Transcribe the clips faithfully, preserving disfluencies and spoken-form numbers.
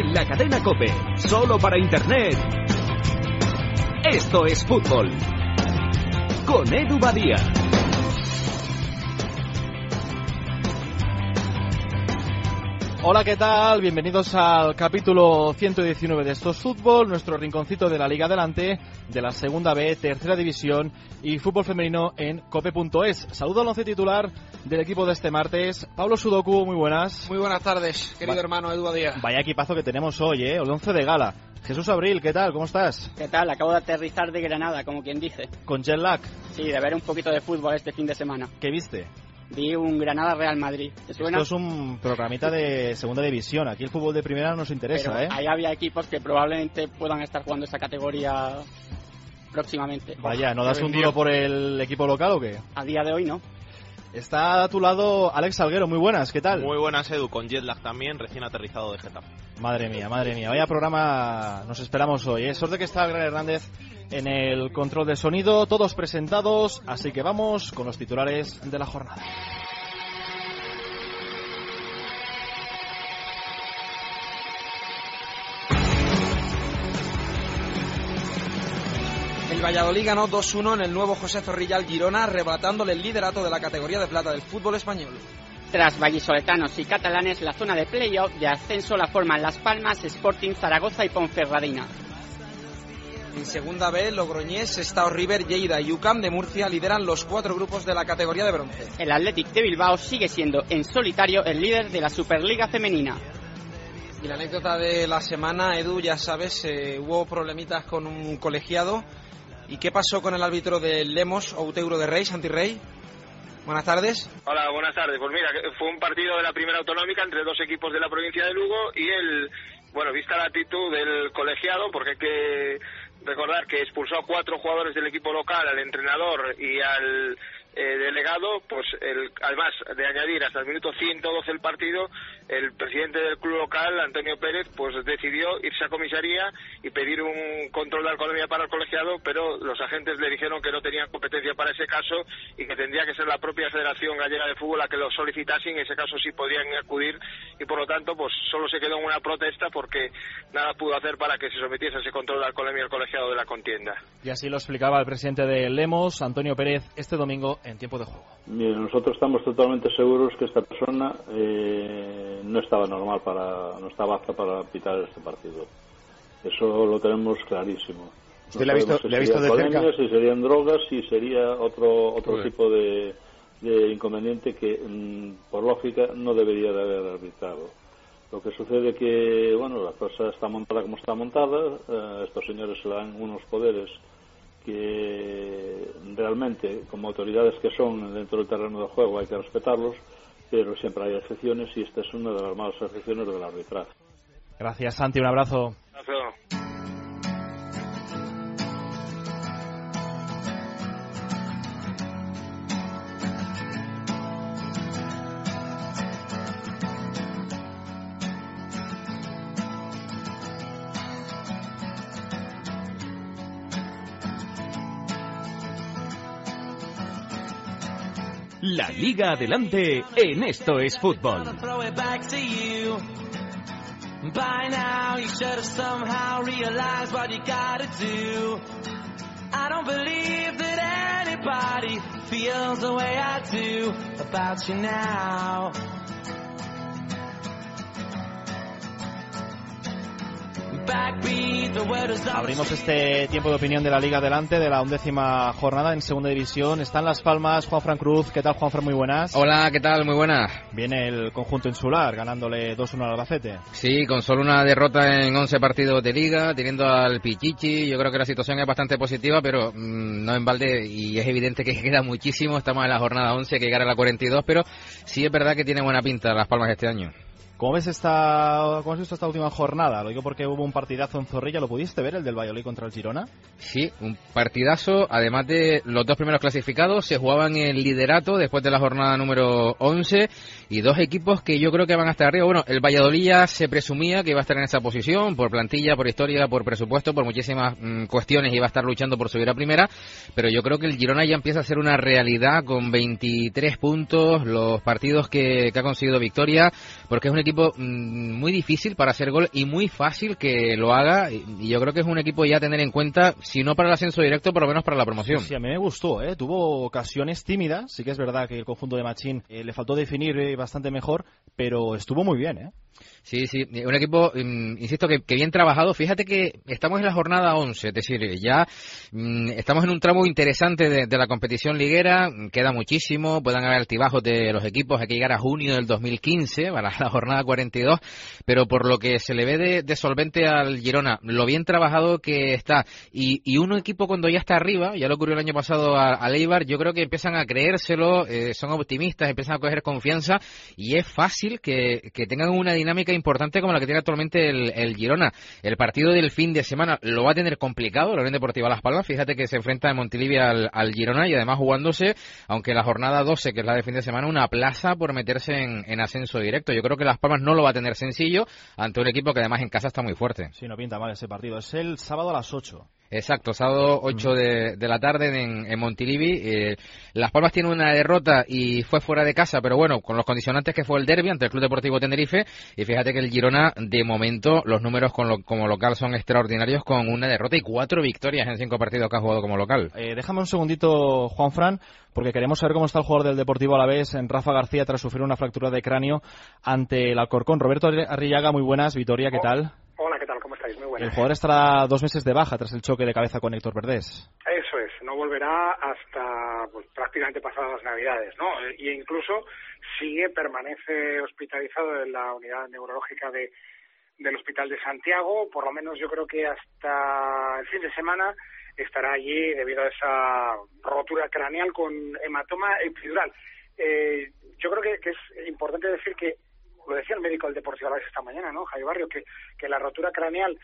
En la cadena COPE, solo para Internet. Esto es fútbol. Con Edu Badía. Hola, ¿qué tal? Bienvenidos al capítulo ciento diecinueve de Esto es Fútbol, nuestro rinconcito de la Liga Adelante, de la Segunda B, Tercera División y fútbol femenino en cope punto es. Saludo al once titular del equipo de este martes. Pablo Sudoku, muy buenas. Muy buenas tardes, querido Va- hermano Edu Badía. Vaya equipazo que tenemos hoy, ¿eh? El once de gala. Jesús Abril, ¿qué tal? ¿Cómo estás? ¿Qué tal? Acabo de aterrizar de Granada, como quien dice. ¿Con jet lag? Sí, de ver un poquito de fútbol este fin de semana. ¿Qué viste? Vi un Granada-Real Madrid. ¿Te suena? Esto es un programita de segunda división. Aquí el fútbol de primera no nos interesa, Pero ¿eh? ahí había equipos que probablemente puedan estar jugando esa categoría próximamente. Vaya, ¿no das un duro por el equipo local o qué? A día de hoy no. Está a tu lado Alex Salguero, muy buenas, ¿qué tal? Muy buenas, Edu, con jet lag también, recién aterrizado de Getafe. Madre mía, madre mía, vaya programa nos esperamos hoy, ¿eh? Suerte que está el Gran Hernández en el control de sonido, todos presentados, así que vamos con los titulares de la jornada. El Valladolid ganó dos uno en el nuevo José Zorrilla al Girona, arrebatándole el liderato de la categoría de plata del fútbol español. Tras vallisoletanos y catalanes, la zona de playoff de ascenso la forman Las Palmas, Sporting, Zaragoza y Ponferradina. En Segunda B, Logroñés, Sestao, River, Lleida y U C A M de Murcia lideran los cuatro grupos de la categoría de bronce. El Athletic de Bilbao sigue siendo en solitario el líder de la Superliga femenina. Y la anécdota de la semana, Edu, ya sabes, eh, hubo problemitas con un colegiado. ¿Y qué pasó con el árbitro de Lemos, Outeiro de Rey, Santi Rey? Buenas tardes. Hola, buenas tardes. Pues mira, fue un partido de la primera autonómica entre dos equipos de la provincia de Lugo y el, bueno, vista la actitud del colegiado, porque hay que recordar que expulsó a cuatro jugadores del equipo local, al entrenador y al eh, delegado, pues el, además de añadir hasta el minuto ciento doce el partido, el presidente del club local, Antonio Pérez, pues decidió irse a comisaría y pedir un control de alcoholemia para el colegiado, pero los agentes le dijeron que no tenían competencia para ese caso y que tendría que ser la propia Federación Gallega de Fútbol la que lo solicitase, en ese caso sí podían acudir y por lo tanto pues solo se quedó en una protesta porque nada pudo hacer para que se sometiese a ese control de alcoholemia al colegiado de la contienda. Y así lo explicaba el presidente de Lemos, Antonio Pérez, este domingo en tiempo de juego. Bien, nosotros estamos totalmente seguros que esta persona eh, no estaba normal para, no estaba apta para pitar este partido. Eso lo tenemos clarísimo. ¿Usted no le ha visto, si le ha visto de cerca? Si serían drogas, si sería otro otro Pues. tipo de, de inconveniente que, mm, por lógica, no debería de haber arbitrado. Lo que sucede que, bueno, la cosa está montada como está montada, eh, estos señores se le dan unos poderes que realmente, como autoridades que son dentro del terreno de juego, hay que respetarlos, pero siempre hay excepciones y esta es una de las malas excepciones del arbitraje. Gracias, Santi, un abrazo. Abrazo. La Liga Adelante en Esto es Fútbol. By now you should have somehow realized what you gotta do. I don't believe that anybody feels the way I do about you now. Abrimos este tiempo de opinión de la Liga Adelante, de la undécima jornada en Segunda División. Están Las Palmas, Juanfran Cruz. ¿Qué tal, Juanfran? Muy buenas. Hola, ¿qué tal? Muy buenas. Viene el conjunto insular, ganándole dos uno al Albacete. Sí, con solo una derrota en once partidos de Liga, teniendo al Pichichi. Yo creo que la situación es bastante positiva, pero mmm, no en balde, y es evidente que queda muchísimo. Estamos en la jornada once, que llegará a la cuarenta y dos, pero sí es verdad que tiene buena pinta Las Palmas este año. ¿Cómo ves esta, cómo has visto esta última jornada? Lo digo porque hubo un partidazo en Zorrilla. ¿Lo pudiste ver, el del Valladolid contra el Girona? Sí, un partidazo. Además de los dos primeros clasificados, se jugaban el liderato después de la jornada número once. Y dos equipos que yo creo que van hasta arriba. Bueno, el Valladolid ya se presumía que iba a estar en esa posición, por plantilla, por historia, por presupuesto, por muchísimas mmm, cuestiones, iba a estar luchando por subir a primera. Pero yo creo que el Girona ya empieza a ser una realidad con veintitrés puntos, los partidos que, que ha conseguido victoria, porque que es un equipo mmm, muy difícil para hacer gol y muy fácil que lo haga, y yo creo que es un equipo ya a tener en cuenta, si no para el ascenso directo, por lo menos para la promoción. Sí, sí, a mí me gustó, ¿eh? Tuvo ocasiones tímidas, sí que es verdad que el conjunto de Machín eh, le faltó definir eh, bastante mejor, pero estuvo muy bien, ¿eh? Sí, sí, un equipo, um, insisto, que, que bien trabajado. Fíjate que estamos en la jornada once, es decir, ya um, estamos en un tramo interesante de, de la competición liguera, queda muchísimo, puedan haber altibajos de los equipos, hay que llegar a junio del dos mil quince, para la jornada cuarenta y dos, pero por lo que se le ve de, de solvente al Girona, lo bien trabajado que está, y, y un equipo cuando ya está arriba, ya lo ocurrió el año pasado a, a Eibar, yo creo que empiezan a creérselo, eh, son optimistas, empiezan a coger confianza, y es fácil que, que tengan una dinámica importante como la que tiene actualmente el, el Girona. El partido del fin de semana lo va a tener complicado, la Unión Deportiva Las Palmas, fíjate que se enfrenta en Montilivi al, al Girona, y además jugándose, aunque la jornada doce, que es la de fin de semana, una plaza por meterse en, en ascenso directo. Yo creo que Las Palmas no lo va a tener sencillo ante un equipo que además en casa está muy fuerte. Sí, no pinta mal ese partido. Es el sábado a las ocho. Exacto, sábado ocho de, de la tarde en, en Montilivi. Eh, Las Palmas tiene una derrota y fue fuera de casa, pero bueno, con los condicionantes que fue el derbi ante el Club Deportivo Tenerife, y fíjate que el Girona, de momento, los números con lo, como local son extraordinarios, con una derrota y cuatro victorias en cinco partidos que ha jugado como local. Eh, déjame un segundito, Juanfran, porque queremos saber cómo está el jugador del Deportivo Alavés, en Rafa García, tras sufrir una fractura de cráneo ante el Alcorcón. Roberto Arrillaga, muy buenas. Vitoria, ¿qué tal? Hola, ¿qué tal? ¿Cómo estáis? Muy buenas. El jugador estará dos meses de baja tras el choque de cabeza con Héctor Verdés. Eso es, no volverá hasta pues, prácticamente pasadas las Navidades, ¿no? Y incluso sigue, permanece hospitalizado en la unidad neurológica de, del Hospital de Santiago, por lo menos yo creo que hasta el fin de semana estará allí debido a esa rotura craneal con hematoma epidural. Eh, yo creo que, que es importante decir que, lo decía el médico del Deportivo Alavés esta mañana, ¿no, Javi Barrio? Que, que la rotura craneal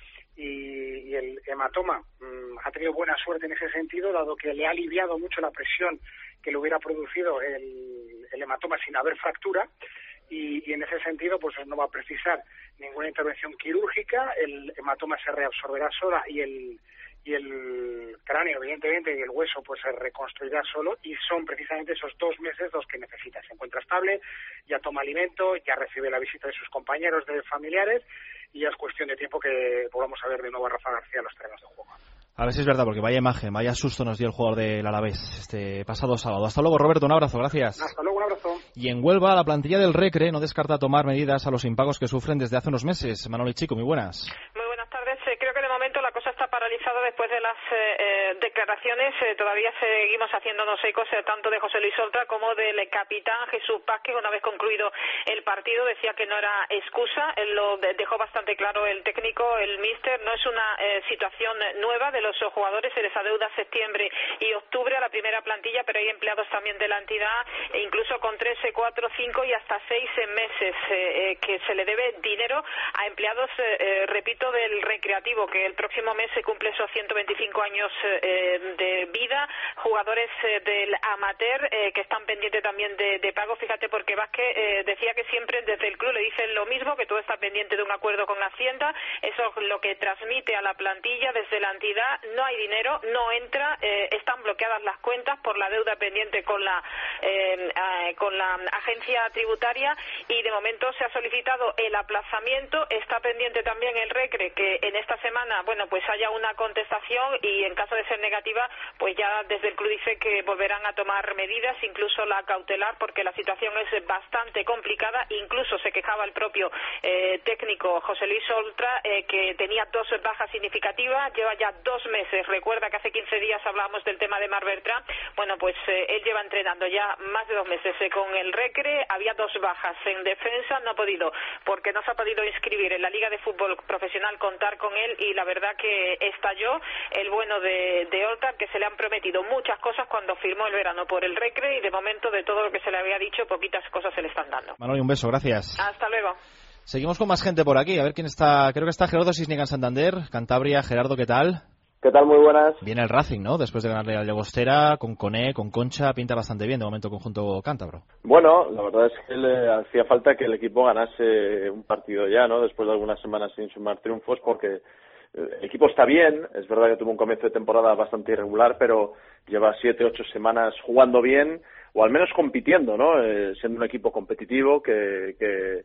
y, y el hematoma mmm, ha tenido buena suerte en ese sentido, dado que le ha aliviado mucho la presión que le hubiera producido el, el hematoma sin haber fractura, y, y en ese sentido pues no va a precisar ninguna intervención quirúrgica, el hematoma se reabsorberá sola y el y el cráneo, evidentemente, y el hueso pues se reconstruirá solo, y son precisamente esos dos meses los que necesita. Se encuentra estable, ya toma alimento, ya recibe la visita de sus compañeros, de familiares, y ya es cuestión de tiempo que volvamos a ver de nuevo a Rafa García en los terrenos de juego. A ver si es verdad, porque vaya imagen, vaya susto nos dio el jugador del Alavés este pasado sábado. Hasta luego, Roberto, un abrazo, gracias. Hasta luego, un abrazo. Y en Huelva, la plantilla del Recre no descarta tomar medidas a los impagos que sufren desde hace unos meses. Manoli Chico, muy buenas. Muy buenas tardes. Creo que de momento la cosa está paralizada después de las eh, declaraciones. Eh, todavía seguimos haciéndonos ecos eh, tanto de José Luis Oltra como del capitán Jesús Vázquez. Una vez concluido el partido decía que no era excusa. Él lo dejó bastante claro el técnico, el míster. No es una eh, situación nueva de los jugadores. Se les adeuda septiembre y octubre a la primera plantilla, pero hay empleados también de la entidad, e incluso con tres, cuatro, cinco y hasta seis meses eh, eh, que se le debe dinero a empleados, eh, eh, repito, del recreativo, que el próximo mes se cumple esos ciento veinticinco años eh, de vida. Jugadores eh, del amateur eh, que están pendientes también de, de pago. Fíjate, porque Vázquez eh, decía que siempre desde el club le dicen lo mismo, que todo está pendiente de un acuerdo con Hacienda. Eso es lo que transmite a la plantilla desde la entidad. No hay dinero, no entra, eh, están bloqueadas las cuentas por la deuda pendiente con la eh, eh, con la agencia tributaria, y de momento se ha solicitado el aplazamiento. Está pendiente también el Recre que en esta semana, bueno, pues haya una contestación, y en caso de ser negativa, pues ya desde el club dice que volverán a tomar medidas, incluso la cautelar, porque la situación es bastante complicada. Incluso se quejaba el propio eh, técnico José Luis Oltra, eh, que tenía dos bajas significativas, lleva ya dos meses. Recuerda que hace quince días hablábamos del tema de Marc Bertrand. Bueno, pues eh, él lleva entrenando ya más de dos meses eh, con el Recre. Había dos bajas en defensa, no ha podido, porque no se ha podido inscribir en la Liga de Fútbol Profesional, contar con él, y la verdad que estalló el bueno de, de Oltra, que se le han prometido muchas cosas cuando firmó el verano por el Recre, y de momento de todo lo que se le había dicho, poquitas cosas se le están dando. Manoli, un beso, gracias. Hasta luego. Seguimos con más gente por aquí, a ver quién está. Creo que está Gerardo Sisniga en Santander, Cantabria. Gerardo, ¿qué tal? ¿Qué tal? Muy buenas. Viene el Racing, ¿no? Después de ganarle al Llagostera, con Coné, con Concha, pinta bastante bien de momento conjunto cántabro. Bueno, la verdad es que le hacía falta que el equipo ganase un partido ya, ¿no? Después de algunas semanas sin sumar triunfos, porque el equipo está bien. Es verdad que tuvo un comienzo de temporada bastante irregular, pero lleva siete, ocho semanas jugando bien, o al menos compitiendo, ¿no? Eh, siendo un equipo competitivo que... que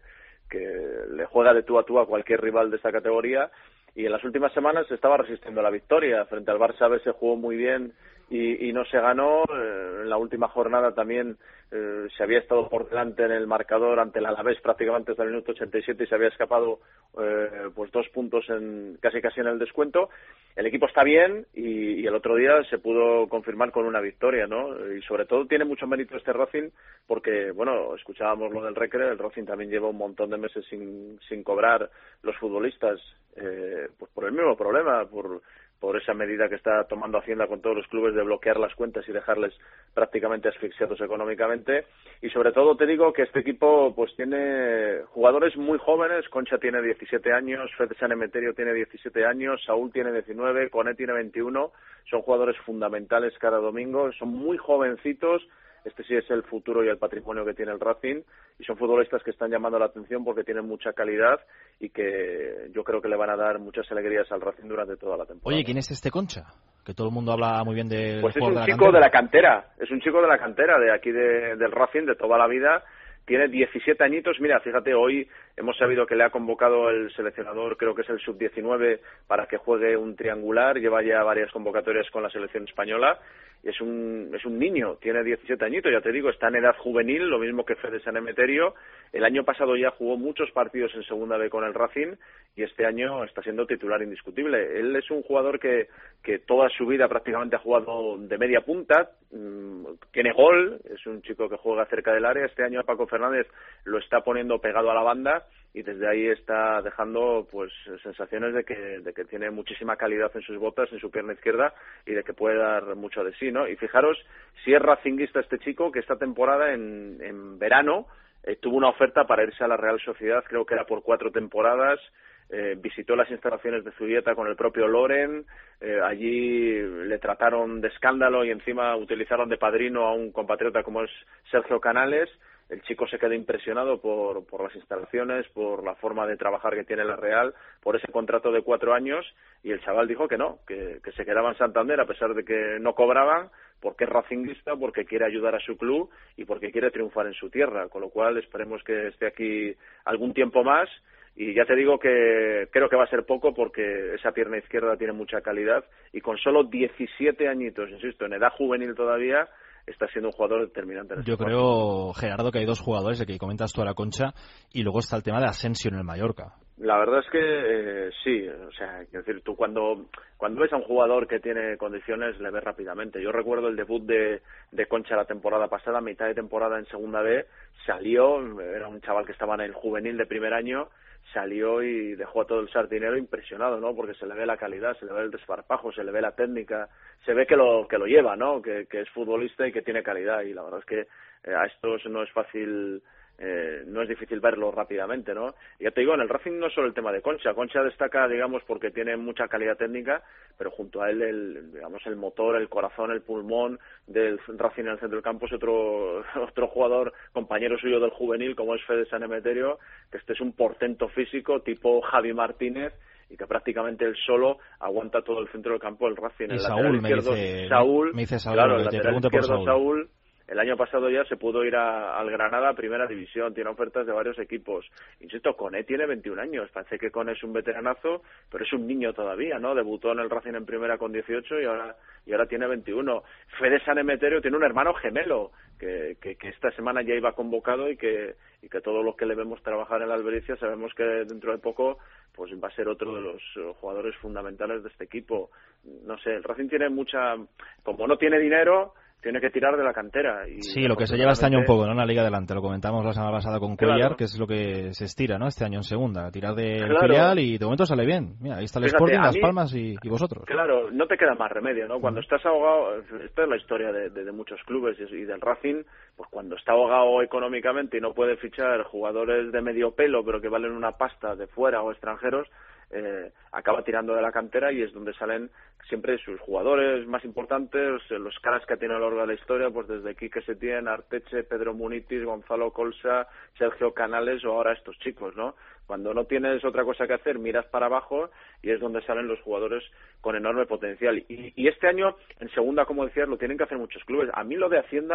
que le juega de tú a tú a cualquier rival de esta categoría, y en las últimas semanas se estaba resistiendo a la victoria. Frente al Barça B se jugó muy bien y, y no se ganó. Eh, en la última jornada también eh, se había estado por delante en el marcador ante el Alavés prácticamente hasta el minuto ochenta y siete y se había escapado eh, pues dos puntos en casi casi en el descuento. El equipo está bien y, y el otro día se pudo confirmar con una victoria, ¿no? Y sobre todo tiene mucho mérito este Racing porque, bueno, escuchábamos lo del Recre, el Racing también lleva un montón de meses sin, sin cobrar los futbolistas, eh, pues por el mismo problema, por por esa medida que está tomando Hacienda con todos los clubes de bloquear las cuentas y dejarles prácticamente asfixiados económicamente. Y sobre todo te digo que este equipo pues tiene jugadores muy jóvenes. Concha tiene diecisiete años, Fede San Emeterio tiene diecisiete años, Saúl tiene diecinueve, Coné tiene veintiuno. Son jugadores fundamentales cada domingo, son muy jovencitos. Este sí es el futuro y el patrimonio que tiene el Racing, y son futbolistas que están llamando la atención porque tienen mucha calidad y que yo creo que le van a dar muchas alegrías al Racing durante toda la temporada. Oye, ¿quién es este Concha? Que todo el mundo habla muy bien del Pues es jugador un de la chico cantera. de la cantera, es un chico de la cantera, de aquí de, del Racing, de toda la vida. Tiene diecisiete añitos. Mira, fíjate, hoy hemos sabido que le ha convocado el seleccionador, creo que es el sub diecinueve, para que juegue un triangular. Lleva ya varias convocatorias con la selección española. Y es un, es un niño, tiene diecisiete añitos, ya te digo, está en edad juvenil, lo mismo que Fede San Emeterio. El año pasado ya jugó muchos partidos en segunda B con el Racing y este año está siendo titular indiscutible. Él es un jugador que, que toda su vida prácticamente ha jugado de media punta, mmm, tiene gol, es un chico que juega cerca del área. Este año a Paco Fernández lo está poniendo pegado a la banda y desde ahí está dejando pues sensaciones de que, de que tiene muchísima calidad en sus botas, en su pierna izquierda, y de que puede dar mucho de sí, ¿no? Y fijaros, si es racinguista este chico, que esta temporada en, en verano eh, tuvo una oferta para irse a la Real Sociedad, creo que era por cuatro temporadas. Eh, visitó las instalaciones de Zubieta con el propio Loren, eh, allí le trataron de escándalo y encima utilizaron de padrino a un compatriota como es Sergio Canales. El chico se quedó impresionado por, por las instalaciones, por la forma de trabajar que tiene la Real, por ese contrato de cuatro años, y el chaval dijo que no, que, que se quedaba en Santander a pesar de que no cobraban, porque es racinguista, porque quiere ayudar a su club y porque quiere triunfar en su tierra, con lo cual esperemos que esté aquí algún tiempo más. Y ya te digo que creo que va a ser poco porque esa pierna izquierda tiene mucha calidad y con solo diecisiete añitos, insisto, en edad juvenil todavía, está siendo un jugador determinante en este Yo partido. creo, Gerardo, que hay dos jugadores, el que comentas tú a la Concha, y luego está el tema de Asensio en el Mallorca. La verdad es que eh, sí, o sea, quiero decir, tú cuando cuando ves a un jugador que tiene condiciones le ves rápidamente. Yo recuerdo el debut de, de Concha la temporada pasada, mitad de temporada en Segunda B, salió, era un chaval que estaba en el juvenil de primer año, salió y dejó a todo el sardinero impresionado, ¿no? Porque se le ve la calidad, se le ve el desparpajo, se le ve la técnica, se ve que lo que lo lleva, ¿no? Que, que es futbolista y que tiene calidad, y la verdad es que eh, a estos no es fácil, eh, no es difícil verlo rápidamente, ¿no? Y ya te digo, en el Racing no es solo el tema de Concha. Concha destaca, digamos, porque tiene mucha calidad técnica, pero junto a él, el, digamos, el motor, el corazón, el pulmón del Racing en el centro del campo es otro otro jugador, compañero suyo del juvenil, como es Fede San Emeterio, que este es un portento físico tipo Javi Martínez, y que prácticamente él solo aguanta todo el centro del campo del Racing. Y el Saúl, me izquierdo, dice, Saúl, me dice Saúl, claro, el te lateral pregunto por izquierdo Saúl. Saúl, el año pasado ya se pudo ir a, al Granada a Primera División, tiene ofertas de varios equipos. Insisto, Coné tiene veintiún años, parece que Coné es un veteranazo, pero es un niño todavía, ¿no? Debutó en el Racing en Primera con dieciocho y ahora y ahora tiene veintiuno. Fede San Emeterio tiene un hermano gemelo, que, que, que esta semana ya iba convocado y que, y que todos los que le vemos trabajar en la Albericia sabemos que dentro de poco pues va a ser otro de los jugadores fundamentales de este equipo. No sé, el Racing tiene mucha... Como no tiene dinero, tiene que tirar de la cantera. Y sí, lo que se lleva este año un poco, ¿no? En la Liga Adelante, lo comentamos la semana pasada con Cuellar, claro, que es lo que se estira, ¿no? Este año en segunda, tirar del claro. filial, y de momento sale bien. Mira, ahí está el Fíjate, Sporting, Las mí, Palmas y, y vosotros. Claro, no te queda más remedio, ¿no? Cuando estás ahogado, esta es la historia de, de, de muchos clubes y, y del Racing, pues cuando está ahogado económicamente y no puede fichar jugadores de medio pelo, pero que valen una pasta de fuera o extranjeros, Eh, acaba tirando de la cantera y es donde salen siempre sus jugadores más importantes, los caras que tiene a lo largo de la historia, pues desde Quique Setién, Arteche, Pedro Munitis, Gonzalo Colsa, Sergio Canales o ahora estos chicos, ¿no? Cuando no tienes otra cosa que hacer, miras para abajo y es donde salen los jugadores con enorme potencial. Y, y este año, en segunda, como decías, lo tienen que hacer muchos clubes. A mí lo de Hacienda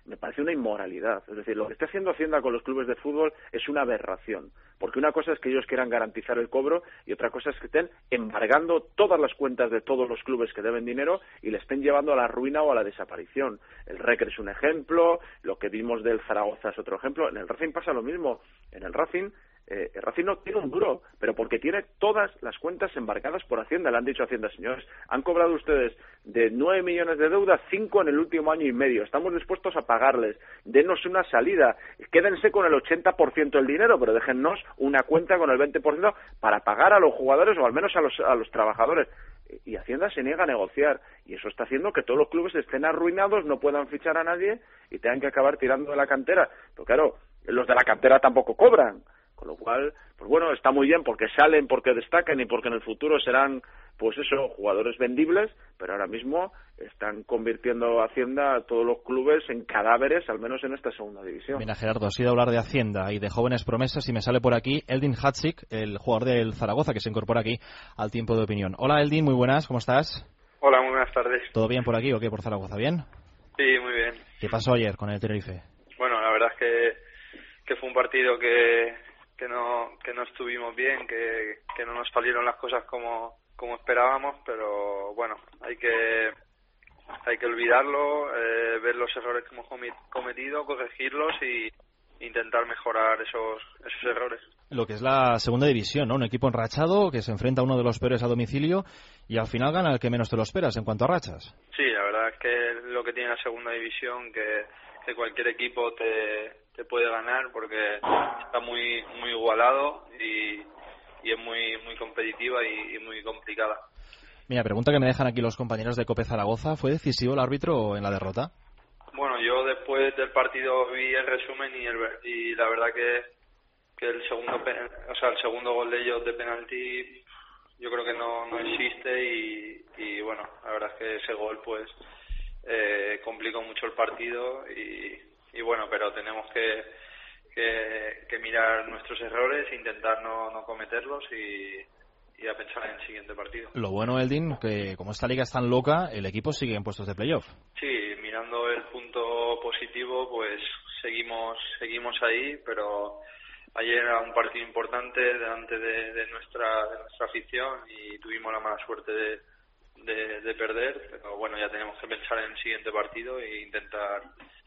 me parece una inmoralidad. Es decir, lo que está haciendo Hacienda con los clubes de fútbol es una aberración, porque una cosa es que ellos quieran garantizar el cobro y otra cosa es que estén embargando todas las cuentas de todos los clubes que deben dinero y le estén llevando a la ruina o a la desaparición. El Recre es un ejemplo, lo que vimos del Zaragoza es otro ejemplo, en el Racing pasa lo mismo. En el Racing Eh, el Racing no tiene un duro, pero porque tiene todas las cuentas embarcadas por Hacienda. Le han dicho a Hacienda, señores, han cobrado ustedes de nueve millones de deuda, cinco en el último año y medio. Estamos dispuestos a pagarles. Denos una salida. Quédense con el ochenta por ciento del dinero, pero déjennos una cuenta con el veinte por ciento para pagar a los jugadores o al menos a los, a los trabajadores. Y Hacienda se niega a negociar. Y eso está haciendo que todos los clubes estén arruinados, no puedan fichar a nadie y tengan que acabar tirando de la cantera. Pero claro, los de la cantera tampoco cobran. Con lo cual, pues bueno, está muy bien porque salen, porque destacan y porque en el futuro serán, pues eso, jugadores vendibles, pero ahora mismo están convirtiendo Hacienda a todos los clubes en cadáveres, al menos en esta segunda división. Mira, Gerardo, has ido a hablar de Hacienda y de jóvenes promesas y me sale por aquí Eldin Hatzig, el jugador del Zaragoza, que se incorpora aquí al tiempo de opinión. Hola, Eldin, muy buenas, ¿cómo estás? Hola, muy buenas tardes. ¿Todo bien por aquí o qué, por Zaragoza? ¿Bien? Sí, muy bien. ¿Qué pasó ayer con el Tenerife? Bueno, la verdad es que, que fue un partido que... que no que no estuvimos bien, que, que no nos salieron las cosas como como esperábamos, pero bueno, hay que hay que olvidarlo, eh, ver los errores que hemos cometido, corregirlos y intentar mejorar esos esos errores. Lo que es la segunda división, ¿no? Un equipo enrachado que se enfrenta a uno de los peores a domicilio y al final gana el que menos te lo esperas en cuanto a rachas. Sí, la verdad es que lo que tiene la segunda división, que, que cualquier equipo te te puede ganar porque está muy muy igualado y, y es muy muy competitiva y, y muy complicada. Mira, pregunta que me dejan aquí los compañeros de COPE Zaragoza, ¿fue decisivo el árbitro en la derrota? Bueno, yo después del partido vi el resumen y, el, y la verdad que, que el segundo o sea el segundo gol de ellos de penalti yo creo que no, no existe y, y bueno, la verdad es que ese gol pues eh, complicó mucho el partido y Y bueno, pero tenemos que, que, que mirar nuestros errores, intentar no, no cometerlos y, y a pensar en el siguiente partido. Lo bueno, Eldin, que como esta liga es tan loca, el equipo sigue en puestos de playoff. Sí, mirando el punto positivo, pues seguimos seguimos ahí, pero ayer era un partido importante delante de, de nuestra de nuestra afición y tuvimos la mala suerte de, de, de perder, pero bueno, ya tenemos que pensar en el siguiente partido e intentar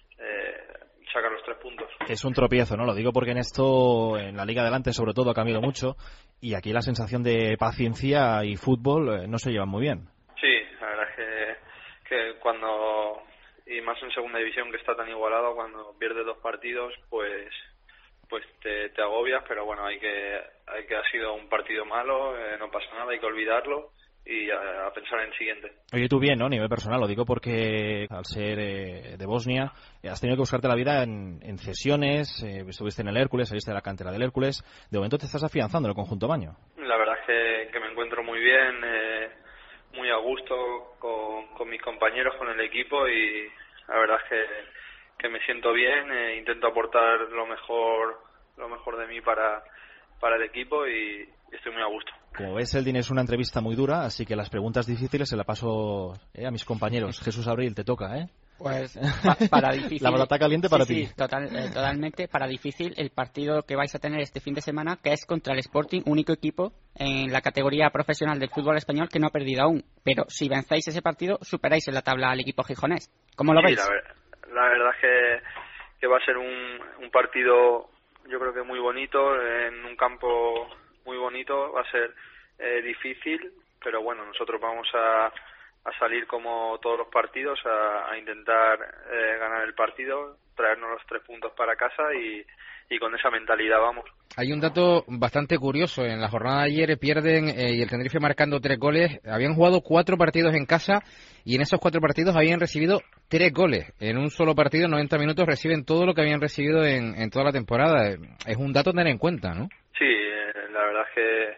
Eh, sacar los tres puntos. Es un tropiezo, ¿no? Lo digo porque en esto, en la Liga Adelante sobre todo, ha cambiado mucho y aquí la sensación de paciencia y fútbol eh, no se llevan muy bien. Sí, la verdad es que, que cuando, y más en segunda división que está tan igualado, cuando pierdes dos partidos, pues pues te, te agobias, pero bueno, hay que, hay que ha sido un partido malo, eh, no pasa nada, hay que olvidarlo y a, a pensar en el siguiente. Oye, tú bien, ¿no? A nivel personal, lo digo porque al ser eh, de Bosnia eh, has tenido que buscarte la vida en, en cesiones, eh, estuviste en el Hércules, saliste de la cantera del Hércules, de momento te estás afianzando en el conjunto baño. La verdad es que, que me encuentro muy bien, eh, muy a gusto con, con mis compañeros, con el equipo y la verdad es que, que me siento bien, eh, intento aportar lo mejor lo mejor de mí para, para el equipo y estoy muy a gusto. Como ves, Eldin, es una entrevista muy dura, así que las preguntas difíciles se las paso eh, a mis compañeros. Jesús Abril, te toca, ¿eh? Pues pa para difícil. La batata caliente para sí, ti. Sí, total, eh, totalmente. Para difícil el partido que vais a tener este fin de semana, que es contra el Sporting, único equipo en la categoría profesional del fútbol español que no ha perdido aún. Pero si vencéis ese partido, superáis en la tabla al equipo gijonés. ¿Cómo lo sí, veis? La, ver la verdad es que, que va a ser un, un partido, yo creo que muy bonito, en un campo muy bonito. Va a ser eh, difícil, pero bueno, nosotros vamos a, a salir como todos los partidos a, a intentar eh, ganar el partido, traernos los tres puntos para casa y, y con esa mentalidad vamos. Hay un dato bastante curioso. En la jornada de ayer pierden eh, y el Tenerife marcando tres goles. Habían jugado cuatro partidos en casa y en esos cuatro partidos habían recibido tres goles. En un solo partido, en noventa minutos, reciben todo lo que habían recibido en, en toda la temporada. Es un dato a tener en cuenta, ¿no? Sí, eh, la verdad es que,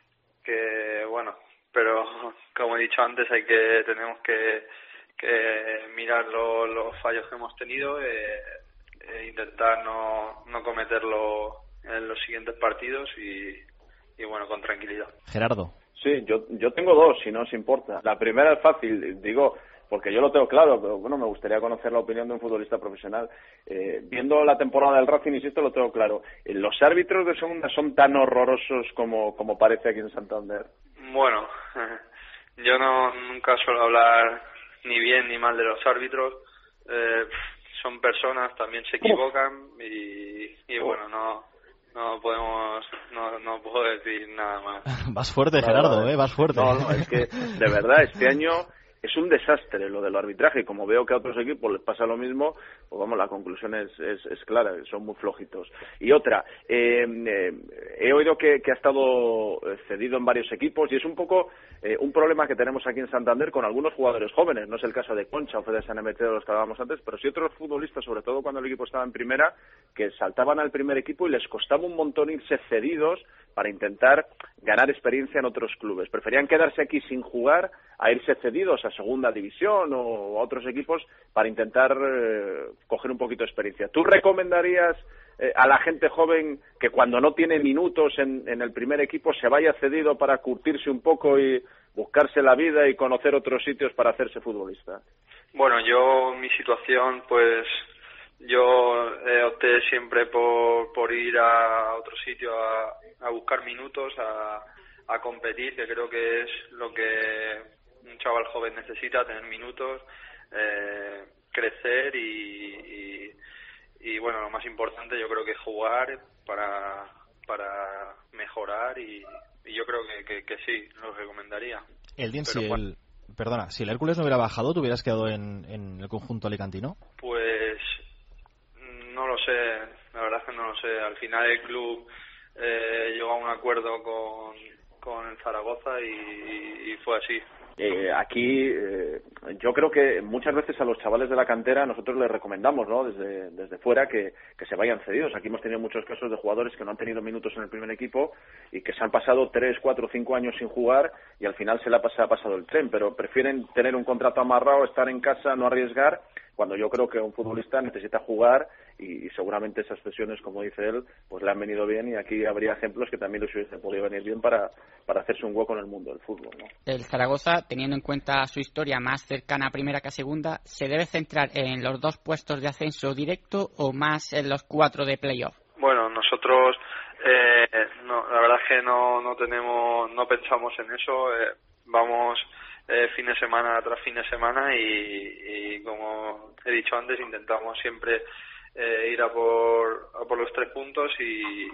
que, bueno, pero como he dicho antes, hay que tenemos que, que mirar lo, los fallos que hemos tenido e, e intentar no, no cometerlo en los siguientes partidos y, y bueno, con tranquilidad. Gerardo. Sí, yo, yo tengo dos, si no os importa. La primera es fácil, digo, porque yo lo tengo claro, pero bueno, me gustaría conocer la opinión de un futbolista profesional. Eh, viendo la temporada del Racing, insisto, lo tengo claro. Eh, ¿Los árbitros de segunda son tan horrorosos como, como parece aquí en Santander? Bueno, yo no nunca suelo hablar ni bien ni mal de los árbitros. Eh, son personas, también se equivocan y, y bueno, no no podemos, no, no puedo decir nada más. Vas fuerte, Gerardo, eh, vas fuerte. No, no, es que de verdad este año es un desastre lo del arbitraje, y como veo que a otros equipos les pasa lo mismo, pues vamos, la conclusión es, es, es clara, son muy flojitos. Y otra, eh, eh, he oído que, que ha estado cedido en varios equipos, y es un poco eh, un problema que tenemos aquí en Santander con algunos jugadores jóvenes. No es el caso de Concha o Fede San Emeterio, de los que hablábamos antes, pero sí otros futbolistas, sobre todo cuando el equipo estaba en primera, que saltaban al primer equipo y les costaba un montón irse cedidos para intentar ganar experiencia en otros clubes. Preferían quedarse aquí sin jugar a irse cedidos a segunda división o a otros equipos para intentar eh, coger un poquito de experiencia. ¿Tú recomendarías eh, a la gente joven que cuando no tiene minutos en, en el primer equipo se vaya cedido para curtirse un poco y buscarse la vida y conocer otros sitios para hacerse futbolista? Bueno, yo, mi situación, pues yo eh, opté siempre por, por ir a otro sitio a, a buscar minutos, a, a competir, que creo que es lo que un chaval joven necesita, tener minutos, eh, crecer y, y, y bueno, lo más importante yo creo que es jugar para, para mejorar y, y yo creo que, que, que sí, lo recomendaría. El Dien, si bueno, el, perdona, si el Hércules no hubiera bajado, ¿te hubieras quedado en, en el conjunto alicantino? Pues no lo sé, la verdad es que no lo sé. Al final el club eh, llegó a un acuerdo con, con el Zaragoza y, y fue así. Eh, aquí eh, yo creo que muchas veces a los chavales de la cantera nosotros les recomendamos, ¿no?, desde, desde fuera que, que se vayan cedidos. Aquí hemos tenido muchos casos de jugadores que no han tenido minutos en el primer equipo y que se han pasado tres, cuatro, cinco años sin jugar y al final se le ha pasado, ha pasado el tren, pero prefieren tener un contrato amarrado, estar en casa, no arriesgar, cuando yo creo que un futbolista necesita jugar y, y seguramente esas cesiones, como dice él, pues le han venido bien, y aquí habría ejemplos que también les hubiese podido venir bien para, para hacerse un hueco en el mundo del fútbol, ¿no? El Zaragoza, teniendo en cuenta su historia más cercana a primera que a segunda, ¿se debe centrar en los dos puestos de ascenso directo o más en los cuatro de playoff? Bueno, nosotros eh, no, la verdad es que no, no tenemos, no pensamos en eso, eh, vamos eh, fin de semana tras fin de semana y, y como he dicho antes, intentamos siempre eh, ir a por, a por los tres puntos y,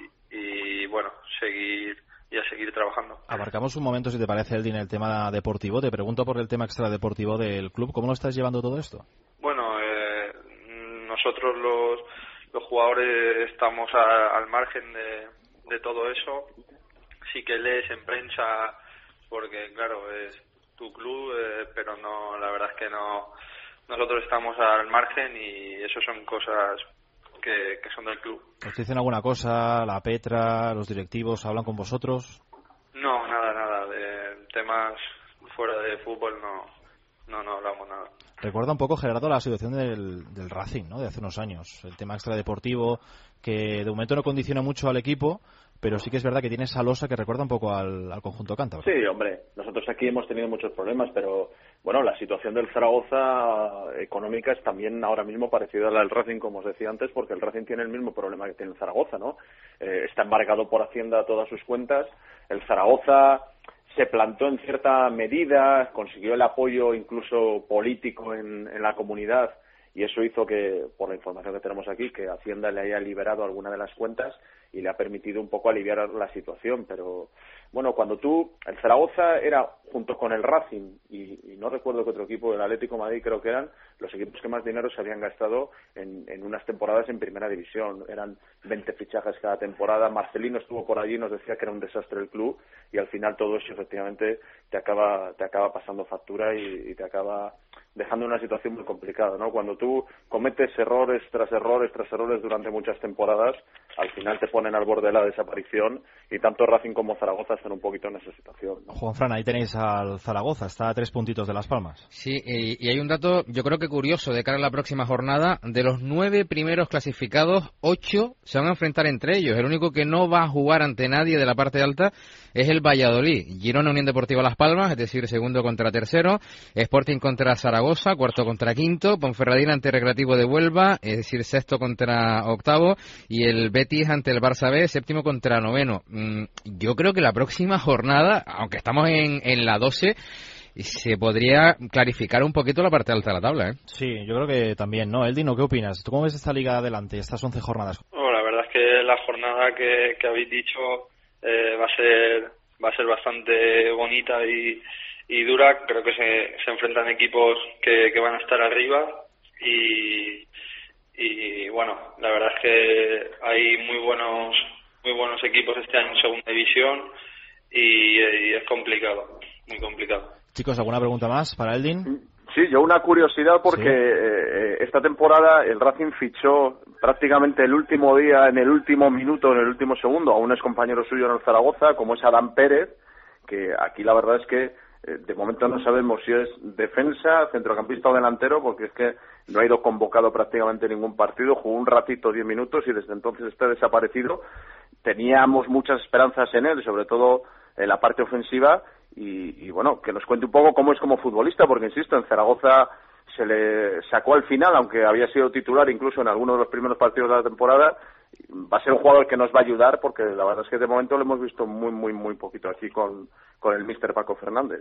y bueno, seguir y a seguir trabajando. Abarcamos un momento, si te parece, Eldin, el tema deportivo. Te pregunto por el tema extradeportivo del club. ¿Cómo lo estás llevando todo esto? Bueno, eh, nosotros los, los jugadores estamos a, al margen de, de todo eso. Sí que lees en prensa, porque claro, es tu club, eh, pero no, la verdad es que no. Nosotros estamos al margen y eso son cosas que, que son del club. ¿Os dicen alguna cosa? ¿La Petra, los directivos hablan con vosotros? No, nada, nada. De temas fuera de fútbol no, no, no hablamos nada. Recuerda un poco, Gerardo, la situación del, del Racing, ¿no?, de hace unos años. El tema extradeportivo, que de momento no condiciona mucho al equipo, pero sí que es verdad que tiene esa losa que recuerda un poco al, al conjunto cántabro. Sí, hombre, nosotros aquí hemos tenido muchos problemas, pero bueno, la situación del Zaragoza económica es también ahora mismo parecida a la del Racing, como os decía antes, porque el Racing tiene el mismo problema que tiene el Zaragoza, ¿no? Eh, está embargado por Hacienda todas sus cuentas. El Zaragoza se plantó en cierta medida, consiguió el apoyo incluso político en, en la comunidad, y eso hizo que, por la información que tenemos aquí, que Hacienda le haya liberado alguna de las cuentas y le ha permitido un poco aliviar la situación. Pero bueno, cuando tú, el Zaragoza era, junto con el Racing y, y no recuerdo qué otro equipo, el Atlético de Madrid creo que eran, los equipos que más dinero se habían gastado en, en unas temporadas en primera división. Eran veinte fichajes cada temporada. Marcelino estuvo por allí y nos decía que era un desastre el club, y al final todo eso efectivamente te acaba te acaba pasando factura y, y te acaba dejando en una situación muy complicada, ¿no? Cuando tú cometes errores tras errores tras errores durante muchas temporadas, al final te ponen al borde de la desaparición, y tanto Racing como Zaragoza están un poquito en esa situación, ¿no? Juan Fran, ahí tenéis al Zaragoza, está a tres puntitos de Las Palmas. Sí, y, y hay un dato, yo creo que curioso, de cara a la próxima jornada. De los nueve primeros clasificados, ocho se van a enfrentar entre ellos. El único que no va a jugar ante nadie de la parte alta es el Valladolid. Girona, Unión Deportiva Las Palmas, es decir, segundo contra tercero. Sporting contra Zaragoza. Zaragoza, cuarto contra quinto, Ponferradina ante Recreativo de Huelva, es decir, sexto contra octavo, y el Betis ante el Barça B, séptimo contra noveno. Mm, yo creo que la próxima jornada, aunque estamos en, en la doce, se podría clarificar un poquito la parte alta de la tabla, ¿eh? Sí, yo creo que también, ¿no? Eldino, ¿qué opinas? ¿Tú cómo ves esta liga adelante, estas once jornadas? Bueno, la verdad es que la jornada que, que habéis dicho eh, va a ser va a ser bastante bonita y, y dura. Creo que se, se enfrentan equipos que, que van a estar arriba y, y bueno, la verdad es que hay muy buenos muy buenos equipos este año en segunda división y, y es complicado, muy complicado. Chicos, ¿alguna pregunta más para Eldin? Sí, yo una curiosidad porque sí. eh, esta temporada el Racing fichó prácticamente el último día, en el último minuto, en el último segundo, a un ex compañero suyo en el Zaragoza, como es Adán Pérez, que aquí la verdad es que eh, de momento no sabemos si es defensa, centrocampista o delantero, porque es que no ha ido convocado prácticamente en ningún partido, jugó un ratito, diez minutos, y desde entonces está desaparecido. Teníamos muchas esperanzas en él, sobre todo en la parte ofensiva, y, y bueno, que nos cuente un poco cómo es como futbolista, porque insisto, en Zaragoza se le sacó al final, aunque había sido titular incluso en algunos de los primeros partidos de la temporada. Va a ser un jugador que nos va a ayudar, porque la verdad es que de momento lo hemos visto muy, muy, muy poquito aquí con, con el míster Paco Fernández.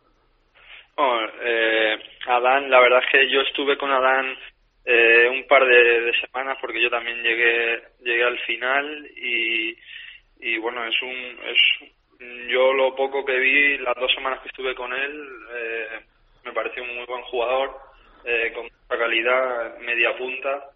Bueno, eh, Adán, la verdad es que yo estuve con Adán eh, un par de, de semanas, porque yo también llegué llegué al final y, y bueno, es un es yo lo poco que vi, las dos semanas que estuve con él, eh, me pareció un muy buen jugador, eh, con mucha calidad, media punta,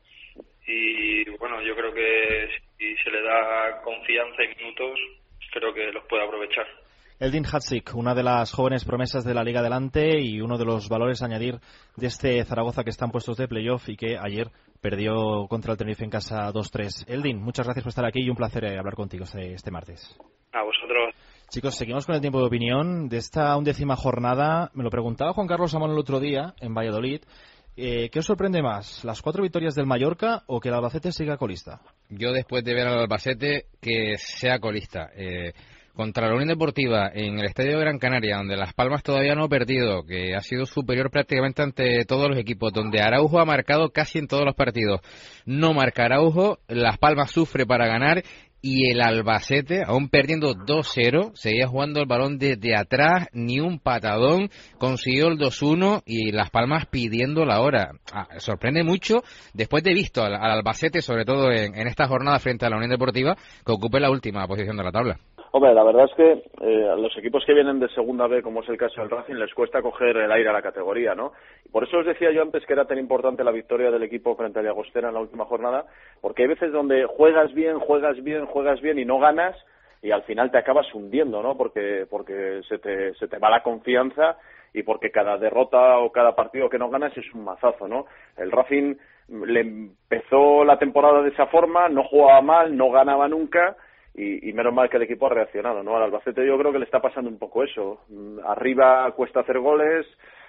y bueno, yo creo que si se le da confianza y minutos, creo que los puede aprovechar. Eldin Hatzik, una de las jóvenes promesas de la Liga Adelante y uno de los valores a añadir de este Zaragoza, que está en puestos de playoff y que ayer perdió contra el Tenerife en casa dos tres. Eldin, muchas gracias por estar aquí y un placer hablar contigo este, este martes. A vosotros. Chicos, seguimos con el tiempo de opinión de esta undécima jornada. Me lo preguntaba Juan Carlos Amón el otro día en Valladolid. Eh, ¿Qué os sorprende más, las cuatro victorias del Mallorca o que el Albacete siga colista? Yo, después de ver al Albacete, que sea colista. Eh, contra la Unión Deportiva en el Estadio de Gran Canaria, donde Las Palmas todavía no ha perdido, que ha sido superior prácticamente ante todos los equipos, donde Araujo ha marcado casi en todos los partidos. No marca Araujo, Las Palmas sufre para ganar, y el Albacete, aún perdiendo dos cero, seguía jugando el balón desde atrás, ni un patadón, consiguió el dos uno y Las Palmas pidiendo la hora. Ah, sorprende mucho, después de visto al, al Albacete, sobre todo en, en esta jornada frente a la Unión Deportiva, que ocupe la última posición de la tabla. Hombre, la verdad es que eh, a los equipos que vienen de segunda B, como es el caso del Racing, les cuesta coger el aire a la categoría, ¿no? Y por eso os decía yo antes que era tan importante la victoria del equipo frente a Llagostera en la última jornada, porque hay veces donde juegas bien, juegas bien, juegas bien y no ganas, y al final te acabas hundiendo, ¿no? Porque porque se te se te va la confianza y porque cada derrota o cada partido que no ganas es un mazazo, ¿no? El Racing le empezó la temporada de esa forma, no jugaba mal, no ganaba nunca. Y, y menos mal que el equipo ha reaccionado, ¿no? Al Albacete yo creo que le está pasando un poco eso. Arriba cuesta hacer goles,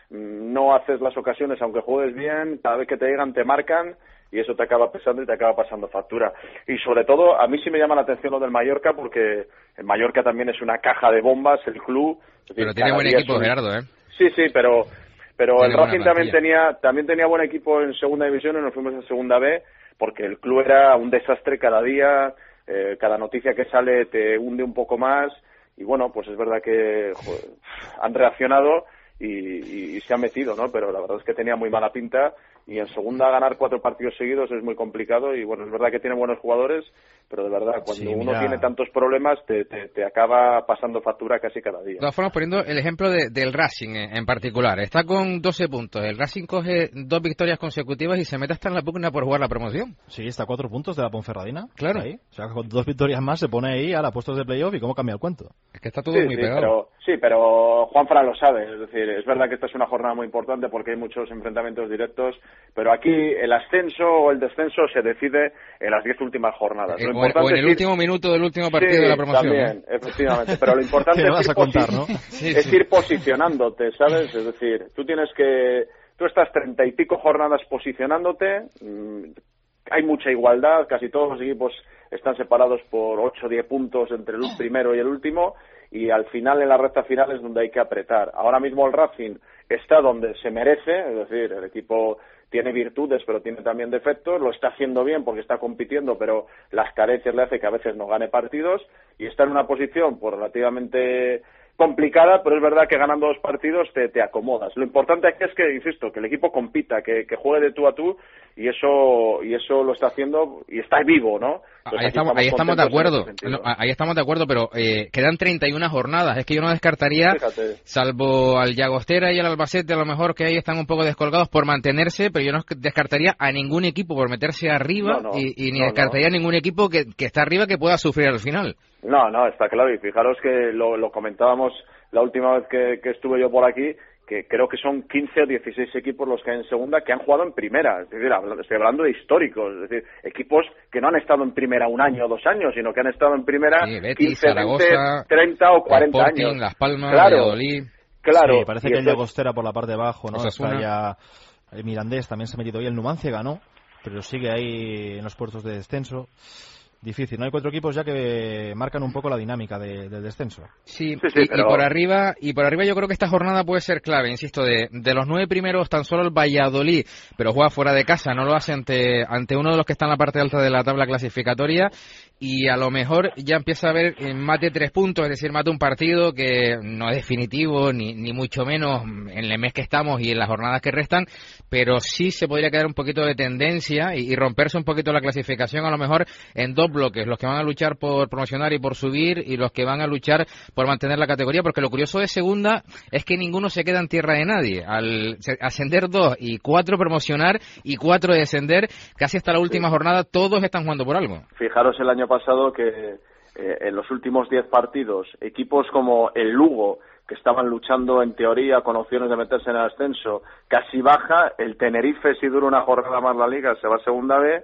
no haces las ocasiones aunque juegues bien, cada vez que te llegan te marcan y eso te acaba pesando y te acaba pasando factura. Y sobre todo, a mí sí me llama la atención lo del Mallorca, porque el Mallorca también es una caja de bombas, el club. Es decir, pero tiene buen equipo, un... Gerardo, ¿eh? Sí, sí, pero pero el Racing también tenía también tenía buen equipo en segunda división y nos fuimos a segunda B, porque el club era un desastre cada día. Eh, cada noticia que sale te hunde un poco más y bueno, pues es verdad que joder, han reaccionado y, y, y se han metido, ¿no? Pero la verdad es que tenía muy mala pinta y en segunda ganar cuatro partidos seguidos es muy complicado y bueno, es verdad que tiene buenos jugadores, pero de verdad cuando sí, uno tiene tantos problemas te, te, te acaba pasando factura casi cada día. De todas formas, poniendo el ejemplo de, del Racing en, en particular, está con doce puntos, el Racing coge dos victorias consecutivas y se mete hasta en la pugna por jugar la promoción. Sí, está a cuatro puntos de la Ponferradina. Claro. Ahí. O sea, con dos victorias más se pone ahí a la puestos de playoff y cómo cambia el cuento. Es que está todo sí, muy sí, pegado. Pero, sí, pero Juanfran lo sabe, es decir, es verdad que esta es una jornada muy importante porque hay muchos enfrentamientos directos, pero aquí el ascenso o el descenso se decide en las diez últimas jornadas. Eh, lo o, importante o en el es ir... último minuto del último partido sí, de la promoción. También, ¿eh? efectivamente, pero lo importante es, ir, contar, posi- ¿no? sí, es sí. ir posicionándote, ¿sabes? Es decir, tú tienes que... Tú estás treinta y pico jornadas posicionándote, mmm, hay mucha igualdad, casi todos los equipos están separados por ocho o diez puntos entre el primero y el último, y al final, en la recta final, es donde hay que apretar. Ahora mismo el Racing está donde se merece, es decir, el equipo tiene virtudes pero tiene también defectos, lo está haciendo bien porque está compitiendo, pero las carencias le hace que a veces no gane partidos, y está en una posición pues relativamente complicada, pero es verdad que ganando dos partidos te, te acomodas. Lo importante aquí es que, insisto, que el equipo compita, que, que juegue de tú a tú, y eso y eso lo está haciendo y está vivo, ¿no? Entonces, ahí estamos, ahí estamos de acuerdo, no, ahí estamos de acuerdo, pero eh, quedan treinta y una jornadas. Es que yo no descartaría, Fíjate. salvo al Llagostera y al Albacete, a lo mejor que ahí están un poco descolgados por mantenerse, pero yo no descartaría a ningún equipo por meterse arriba, no, no, y, y ni no, descartaría no. a ningún equipo que, que está arriba que pueda sufrir al final. No, no, está claro, y fijaros que lo, lo comentábamos la última vez que, que estuve yo por aquí, que creo que son quince o dieciséis equipos los que hay en segunda que han jugado en primera. Es decir, estoy hablando de históricos, es decir, equipos que no han estado en primera un año o dos años, sino que han estado en primera sí, Betis, quince, Zaragoza, veinte, treinta o cuarenta Sporting, años. Las Palmas, claro, Valladolid. Claro. Sí, parece que el Llagostera por la parte de abajo, ¿no? Osasuna. Está ya el Mirandés también se ha metido ahí, el Numancia ganó, pero sigue ahí en los puestos de descenso. Difícil, ¿no? Hay cuatro equipos ya que marcan un poco la dinámica de, del descenso. Sí, sí, sí y, pero... y por arriba y por arriba yo creo que esta jornada puede ser clave, insisto, de, de los nueve primeros tan solo el Valladolid, pero juega fuera de casa, no lo hace ante, ante uno de los que está en la parte alta de la tabla clasificatoria, y a lo mejor ya empieza a haber mate tres puntos, es decir, mate un partido que no es definitivo, ni, ni mucho menos en el mes que estamos y en las jornadas que restan, pero sí se podría quedar un poquito de tendencia y, y romperse un poquito la clasificación, a lo mejor en dos bloques, los que van a luchar por promocionar y por subir, y los que van a luchar por mantener la categoría, porque lo curioso de segunda es que ninguno se queda en tierra de nadie. Al ascender dos y cuatro promocionar y cuatro descender, casi hasta la última sí. jornada todos están jugando por algo. Fijaros el año pasado que eh, en los últimos diez partidos, equipos como el Lugo, que estaban luchando en teoría con opciones de meterse en el ascenso, casi baja. El Tenerife, si dura una jornada más la liga, se va a segunda B.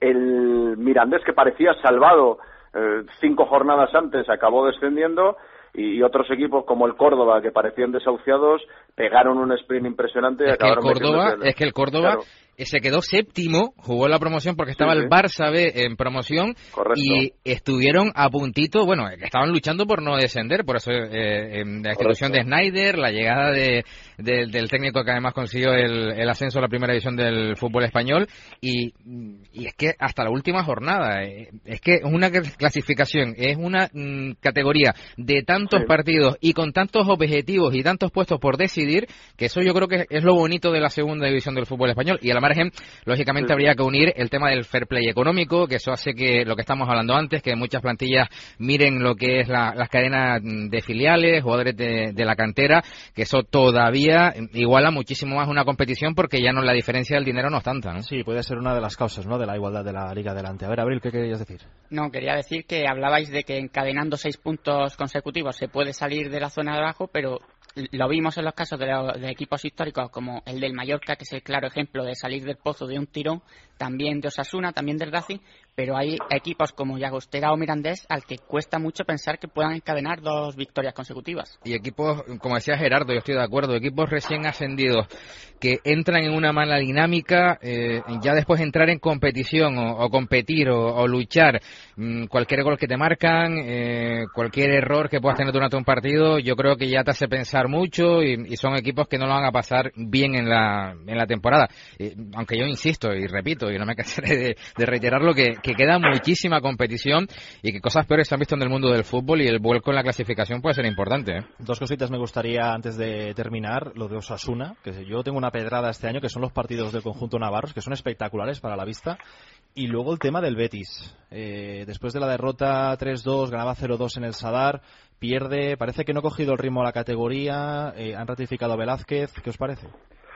El Mirandés, que parecía salvado eh, cinco jornadas antes, acabó descendiendo, y, y otros equipos como el Córdoba, que parecían desahuciados, pegaron un sprint impresionante y es acabaron que el Córdoba, el... es que el Córdoba claro. se quedó séptimo, jugó la promoción porque estaba sí, sí. el Barça B en promoción. Correcto. Y estuvieron a puntito, bueno, estaban luchando por no descender, por eso eh, la institución Correcto. de Snyder, la llegada de, de, del técnico que además consiguió el, el ascenso a la primera división del fútbol español, y, y es que hasta la última jornada, eh, es que es una clasificación, es una mm, categoría de tantos sí. partidos y con tantos objetivos y tantos puestos por decidir, que eso yo creo que es lo bonito de la segunda división del fútbol español. Y a la margen, lógicamente, sí. habría que unir el tema del fair play económico, que eso hace que lo que estamos hablando antes, que muchas plantillas miren lo que es la, las cadenas de filiales, jugadores de, de la cantera, que eso todavía iguala muchísimo más una competición, porque ya no la diferencia del dinero no es tanta, ¿no? Sí, puede ser una de las causas, ¿no?, de la igualdad de la Liga Adelante. A ver, Abril, ¿qué querías decir? No, quería decir que hablabais de que encadenando seis puntos consecutivos se puede salir de la zona de abajo, pero lo vimos en los casos de, los, de equipos históricos como el del Mallorca, que es el claro ejemplo de salir del pozo de un tirón, también de Osasuna, también del Racing, pero hay equipos como Llagostera o Mirandés al que cuesta mucho pensar que puedan encadenar dos victorias consecutivas. Y equipos, como decía Gerardo, yo estoy de acuerdo, equipos recién ascendidos que entran en una mala dinámica, eh, ya después entrar en competición o, o competir o, o luchar, mmm, cualquier gol que te marcan, eh, cualquier error que puedas tener durante un partido, yo creo que ya te hace pensar mucho, y, y son equipos que no lo van a pasar bien en la, en la temporada. Eh, aunque yo insisto y repito, y no me cansaré de, de reiterarlo, que, que queda muchísima competición y que cosas peores se han visto en el mundo del fútbol, y el vuelco en la clasificación puede ser importante, ¿eh? Dos cositas me gustaría antes de terminar. Lo de Osasuna, que yo tengo una pedrada este año, que son los partidos del conjunto navarros, que son espectaculares para la vista. Y luego el tema del Betis. Eh, después de la derrota tres dos, ganaba cero dos en el Sadar, pierde, parece que no ha cogido el ritmo de la categoría, eh, han ratificado a Velázquez. ¿Qué os parece?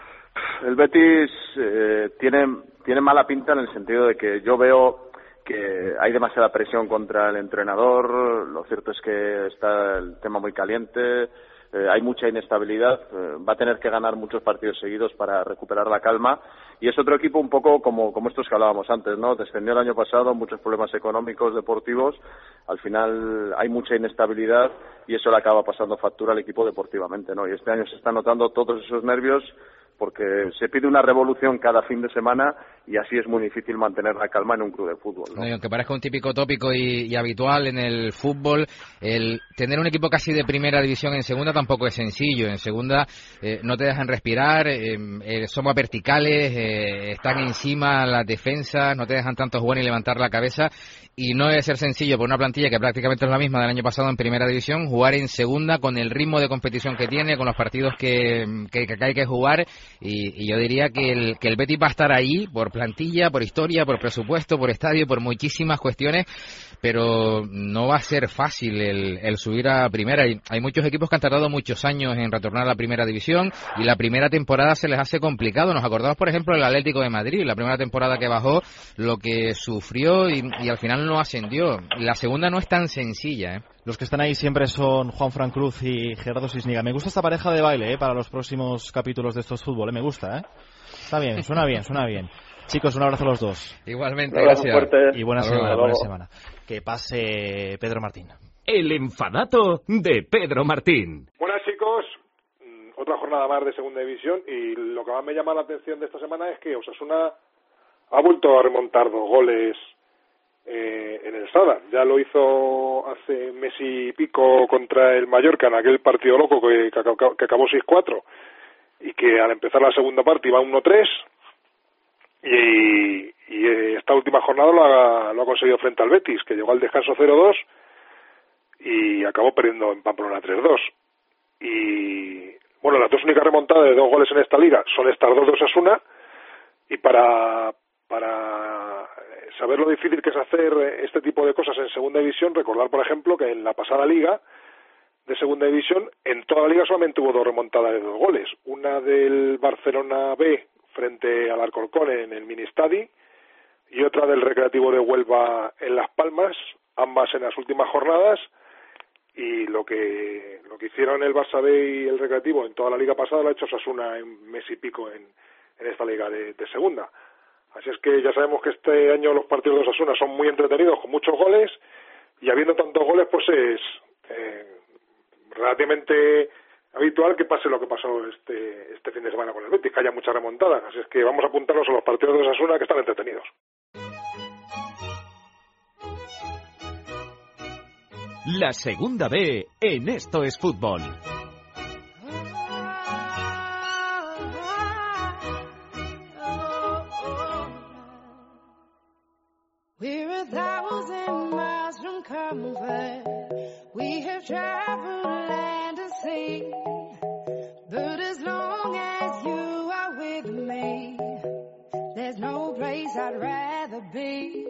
El Betis eh, tiene, tiene mala pinta en el sentido de que yo veo que hay demasiada presión contra el entrenador. Lo cierto es que está el tema muy caliente, eh, hay mucha inestabilidad, eh, va a tener que ganar muchos partidos seguidos para recuperar la calma, y es otro equipo un poco como, como estos que hablábamos antes, ¿no? Descendió el año pasado, muchos problemas económicos, deportivos, al final hay mucha inestabilidad y eso le acaba pasando factura al equipo deportivamente, ¿no? Y este año se están notando todos esos nervios, porque se pide una revolución cada fin de semana y así es muy difícil mantener la calma en un club de fútbol, ¿no? No, y aunque parezca un típico tópico y, y habitual en el fútbol, el tener un equipo casi de primera división en segunda tampoco es sencillo. En segunda eh, no te dejan respirar, eh, eh, son más verticales, eh, están encima las defensas, no te dejan tanto jugar ni levantar la cabeza, y no debe ser sencillo por una plantilla que prácticamente es la misma del año pasado en primera división, jugar en segunda con el ritmo de competición que tiene, con los partidos que, que, que hay que jugar, y, y yo diría que el, que el Betis va a estar ahí por plantilla, por historia, por presupuesto, por estadio, por muchísimas cuestiones, pero no va a ser fácil el, el subir a primera. Hay, hay muchos equipos que han tardado muchos años en retornar a la primera división y la primera temporada se les hace complicado. Nos acordamos, por ejemplo, del Atlético de Madrid, la primera temporada que bajó, lo que sufrió y, y al final no ascendió. La segunda no es tan sencilla, ¿eh? Los que están ahí siempre son Juan Fran Cruz y Gerardo Sisniga. Me gusta esta pareja de baile, ¿eh? Para los próximos capítulos de estos fútbol, ¿eh? Me gusta, ¿eh? Está bien, suena bien, suena bien. Chicos, un abrazo a los dos. Igualmente, gracias. Y buena semana, buena semana. Que pase Pedro Martín. El enfadato de Pedro Martín. Buenas, chicos. Otra jornada más de segunda división, y lo que más me llama la atención de esta semana es que Osasuna ha vuelto a remontar dos goles eh, en el Sada. Ya lo hizo hace mes y pico contra el Mallorca en aquel partido loco que, que, que acabó seis cuatro y que al empezar la segunda parte iba uno tres, y, y esta última jornada lo ha, lo ha conseguido frente al Betis, que llegó al descanso cero dos y acabó perdiendo en Pamplona tres dos. Y bueno, las dos únicas remontadas de dos goles en esta liga son estas dos de Osasuna, y para para saber lo difícil que es hacer este tipo de cosas en segunda división, recordar, por ejemplo, que en la pasada liga de segunda división, en toda la liga solamente hubo dos remontadas de dos goles, una del Barcelona B frente al Alcorcón en el Ministadi y otra del Recreativo de Huelva en Las Palmas, ambas en las últimas jornadas. Y lo que lo que hicieron el Barça B y el Recreativo en toda la liga pasada lo ha hecho Osasuna en mes y pico en, en esta liga de, de segunda. Así es que ya sabemos que este año los partidos de Osasuna son muy entretenidos, con muchos goles, y habiendo tantos goles pues es eh, relativamente habitual que pase lo que pasó este este fin de semana con el Betis, que haya muchas remontadas. Así es que vamos a apuntarnos a los partidos de Osasuna, que están entretenidos. La segunda B en Esto es Fútbol. We're a thousand miles from comfort. We have traveled land and sea. But as long as you are with me, there's no place I'd rather be.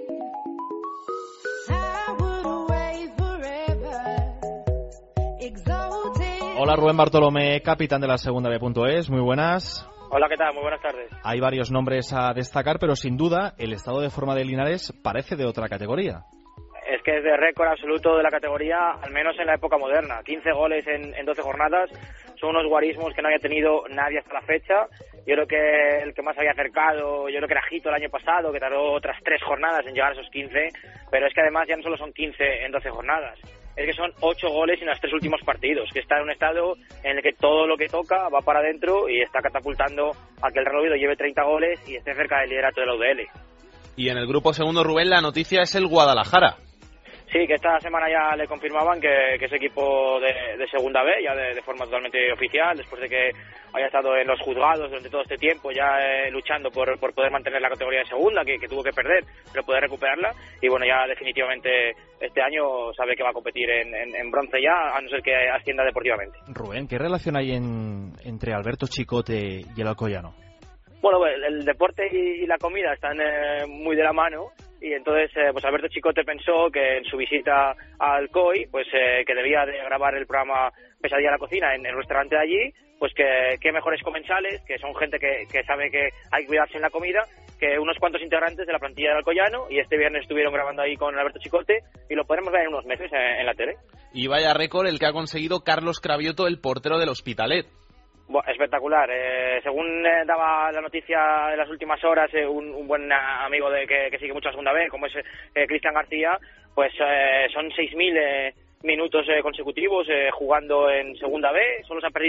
I would away forever, exalted. Hola, Rubén Bartolomé, capitán de la segunda B.es. Muy buenas. Hola, ¿qué tal? Muy buenas tardes. Hay varios nombres a destacar, pero sin duda el estado de forma de Linares parece de otra categoría. Es que es de récord absoluto de la categoría, al menos en la época moderna. quince goles en, en doce jornadas, son unos guarismos que no había tenido nadie hasta la fecha. Yo creo que el que más había acercado, yo creo que era Jito el año pasado, que tardó otras tres jornadas en llegar a esos quince, pero es que además ya no solo son quince en doce jornadas, es que son ocho goles en los tres últimos partidos, que está en un estado en el que todo lo que toca va para adentro y está catapultando a que el Real Oviedo lleve treinta goles y esté cerca del liderato de la U D L. Y en el grupo segundo, Rubén, la noticia es el Guadalajara. Sí, que esta semana ya le confirmaban que, que ese equipo de, de segunda B, ya de, de forma totalmente oficial, después de que haya estado en los juzgados durante todo este tiempo, ya eh, luchando por, por poder mantener la categoría de segunda, que, que tuvo que perder, pero poder recuperarla. Y bueno, ya definitivamente este año sabe que va a competir en, en, en bronce ya, a no ser que ascienda deportivamente. Rubén, ¿qué relación hay en, entre Alberto Chicote y el Alcoyano? Bueno, el, el deporte y, y la comida están eh, muy de la mano. Y entonces, eh, pues Alberto Chicote pensó que en su visita al C O I, pues eh, que debía de grabar el programa Pesadilla a la Cocina en el restaurante de allí, pues que, que mejores comensales, que son gente que, que sabe que hay que cuidarse en la comida, que unos cuantos integrantes de la plantilla del Alcoyano, y este viernes estuvieron grabando ahí con Alberto Chicote, y lo podremos ver en unos meses en, en la tele. Y vaya récord el que ha conseguido Carlos Cravioto, el portero del Hospitalet. Bueno, espectacular. Eh, según eh, daba la noticia de las últimas horas, eh, un, un buen amigo de que, que sigue mucho la segunda B, como es eh, Cristian García, pues eh, son seis mil eh, minutos eh, consecutivos eh, jugando en segunda B. Solo se ha perdido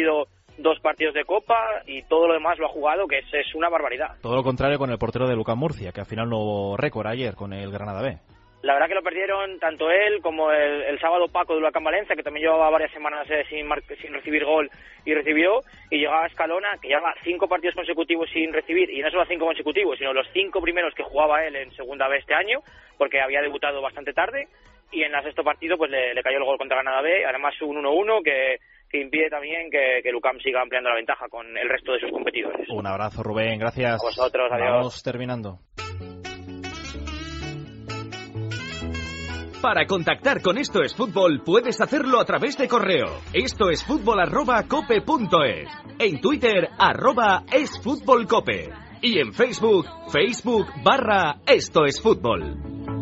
dos partidos de Copa y todo lo demás lo ha jugado, que es, es una barbaridad. Todo lo contrario con el portero de Lucas Murcia, que al final no hubo récord ayer con el Granada B. La verdad que lo perdieron tanto él como el, el sábado Paco de Huracán Valencia, que también llevaba varias semanas eh, sin, mar- sin recibir gol y recibió, y llegaba Escalona, que lleva cinco partidos consecutivos sin recibir, y no solo cinco consecutivos, sino los cinco primeros que jugaba él en segunda B este año, porque había debutado bastante tarde, y en el sexto partido pues le, le cayó el gol contra Granada B, además un uno uno que, que impide también que, que Lucam siga ampliando la ventaja con el resto de sus competidores. Un abrazo, Rubén, gracias. A vosotros, adiós. Vamos terminando. Para contactar con Esto es Fútbol puedes hacerlo a través de correo. Esto es fútbol arroba cope punto es. En Twitter, arroba esfutbolcope. Y en Facebook, Facebook barra Esto es Fútbol.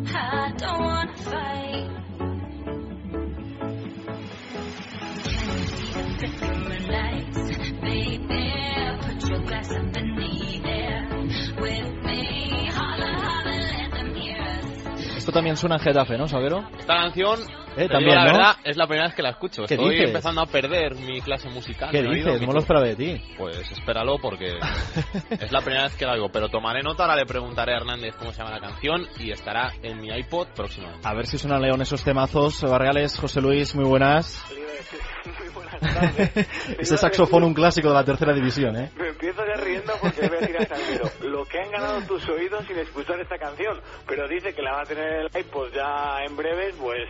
Esto también suena en Getafe, ¿no, Salguero? Esta canción, eh, te también, digo la ¿no? verdad, es la primera vez que la escucho. ¿Qué Estoy dices? empezando a perder mi clase musical. ¿Qué mi oído, dices? mi No lo tu- esperaba de ti. Pues espéralo porque es la primera vez que la oigo. Pero tomaré nota, ahora le preguntaré a Hernández cómo se llama la canción y estará en mi iPod próximamente. A ver si suenan León esos temazos. Barriales, José Luis, muy buenas. Muy buenas tardes. Ese saxofón, un clásico de la tercera división, ¿eh? Me empiezo ya riendo porque voy a decir a Salguero, lo que han ganado tus oídos sin escuchar esta canción, pero dice que la va a tener en el iPod ya en breves, pues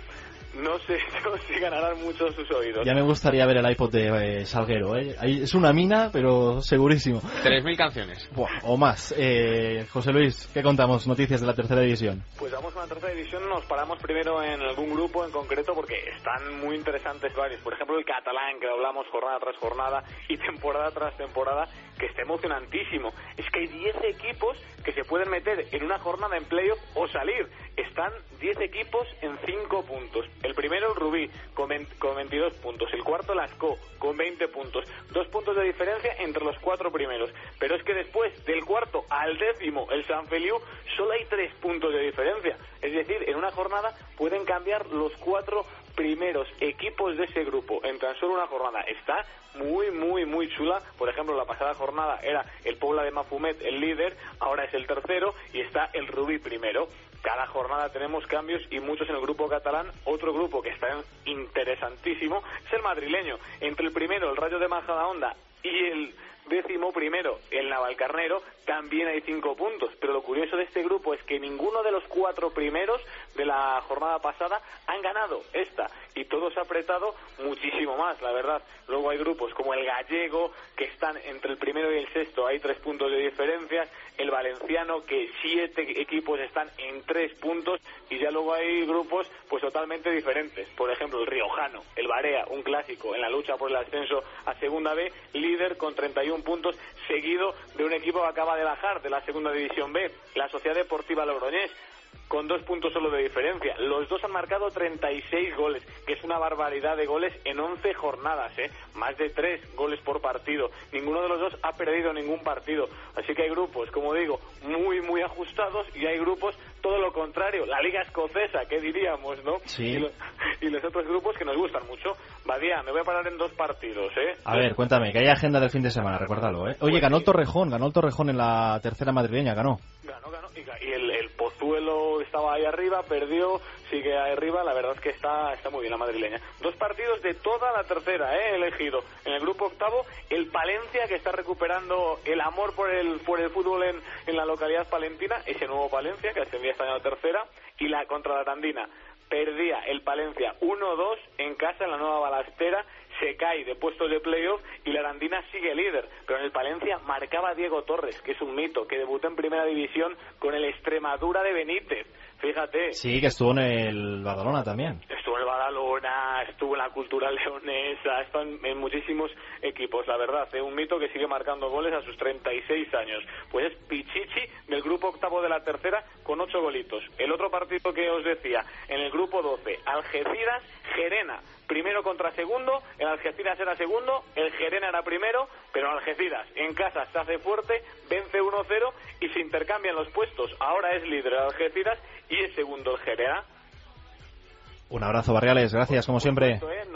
no sé yo si ganarán mucho sus oídos. Ya me gustaría ver el iPod de eh, Salguero, ¿eh? Ahí es una mina, pero segurísimo. tres mil canciones. Buah, o más. Eh, José Luis, ¿qué contamos? Noticias de la tercera división. Pues vamos con la tercera división, nos paramos primero en algún grupo en concreto porque están muy interesantes varios. Por ejemplo, el catalán, que lo hablamos jornada tras jornada y temporada tras temporada, que está emocionantísimo. Es que hay diez equipos que se pueden meter en una jornada en playoff o salir. Están diez equipos en cinco puntos. El primero, el Rubí, con, veinte, con veintidós puntos. El cuarto, el Ascó, con veinte puntos. Dos puntos de diferencia entre los cuatro primeros. Pero es que después, del cuarto al décimo, el San Feliu, solo hay tres puntos de diferencia. Es decir, en una jornada pueden cambiar los cuatro primeros equipos de ese grupo en tan solo una jornada. Está muy, muy, muy chula. Por ejemplo, la pasada jornada era el Pobla de Mafumet el líder, ahora es el tercero y está el Rubí primero. Cada jornada tenemos cambios y muchos en el grupo catalán. Otro grupo que está interesantísimo es el madrileño. Entre el primero, el Rayo de Majadahonda, y el décimo primero, el Navalcarnero, también hay cinco puntos. Pero lo curioso de este grupo es que ninguno de los cuatro primeros de la jornada pasada han ganado esta. Y todo se ha apretado muchísimo más, la verdad. Luego hay grupos como el Gallego, que están entre el primero y el sexto, hay tres puntos de diferencia. El Valenciano, que siete equipos están en tres puntos. Y ya luego hay grupos pues totalmente diferentes. Por ejemplo, el Riojano, el Barea, un clásico en la lucha por el ascenso a Segunda B, líder con treinta y uno puntos, seguido de un equipo que acaba de bajar de la Segunda División B, la Sociedad Deportiva Logroñés, con dos puntos solo de diferencia. Los dos han marcado treinta y seis goles, que es una barbaridad de goles en once jornadas, ¿eh? Más de tres goles por partido. Ninguno de los dos ha perdido ningún partido. Así que hay grupos, como digo, muy, muy ajustados, y hay grupos todo lo contrario. La Liga Escocesa, ¿qué diríamos, no? Sí. Y, lo, y los otros grupos que nos gustan mucho. Badía, me voy a parar en dos partidos, ¿eh? A ver, cuéntame, que hay agenda del fin de semana, recuérdalo, ¿eh? Oye, ganó el Torrejón, ganó el Torrejón en la tercera madrileña, ganó. Ganó, ganó. Y, y el, el Pozuelo estaba ahí arriba, perdió, sigue ahí arriba. La verdad es que está, está muy bien la madrileña. Dos partidos de toda la tercera, ¿eh? Elegido. En el grupo octavo, el Palencia, que está recuperando el amor por el por el fútbol en, en la localidad palentina. Ese nuevo Palencia, que ascendía esta en la tercera. Y la contra la Tandina. Perdía el Palencia uno dos en casa en la Nueva Balastera, se cae de puestos de playoff y la Arandina sigue líder. Pero en el Palencia marcaba Diego Torres, que es un mito, que debutó en primera división con el Extremadura de Benítez. Fíjate. Sí, que estuvo en el Badalona también. Estuvo en el Badalona, estuvo en la Cultural Leonesa, está en, en muchísimos equipos, la verdad. Es un mito que sigue marcando goles a sus treinta y seis años. Pues es Pichichi del grupo octavo de la tercera con ocho golitos. El otro partido que os decía, en el grupo doce, Algeciras, Gerena. Primero contra segundo, el Algeciras era segundo, el Gerena era primero, pero Algeciras en casa se hace fuerte, vence uno cero y se intercambian los puestos. Ahora es líder el Algeciras y es segundo el Gerena. Un abrazo, Barriales, gracias como siempre. Supuesto, ¿eh?